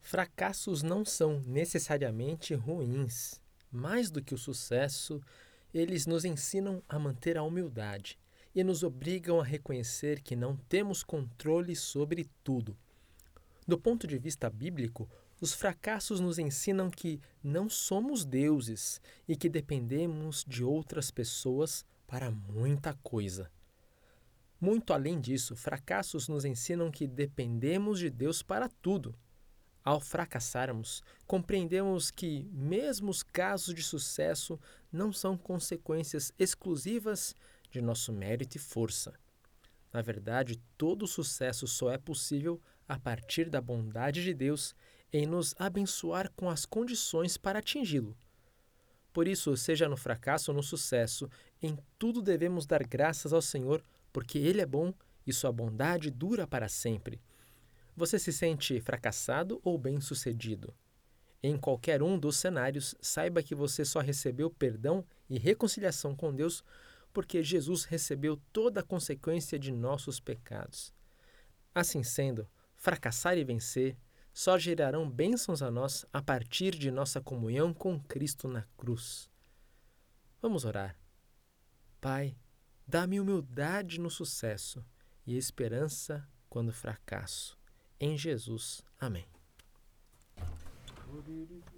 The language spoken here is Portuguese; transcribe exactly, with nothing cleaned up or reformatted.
Fracassos não são necessariamente ruins. Mais do que o sucesso, eles nos ensinam a manter a humildade e nos obrigam a reconhecer que não temos controle sobre tudo. Do ponto de vista bíblico, os fracassos nos ensinam que não somos deuses e que dependemos de outras pessoas para muita coisa. Muito além disso, fracassos nos ensinam que dependemos de Deus para tudo. Ao fracassarmos, compreendemos que, mesmo os casos de sucesso, não são consequências exclusivas de nosso mérito e força. Na verdade, todo sucesso só é possível a partir da bondade de Deus em nos abençoar com as condições para atingi-lo. Por isso, seja no fracasso ou no sucesso, em tudo devemos dar graças ao Senhor, porque Ele é bom e sua bondade dura para sempre. Você se sente fracassado ou bem-sucedido? Em qualquer um dos cenários, saiba que você só recebeu perdão e reconciliação com Deus porque Jesus recebeu toda a consequência de nossos pecados. Assim sendo, fracassar e vencer só gerarão bênçãos a nós a partir de nossa comunhão com Cristo na cruz. Vamos orar. Pai, dá-me humildade no sucesso e esperança quando fracasso. Em Jesus. Amém.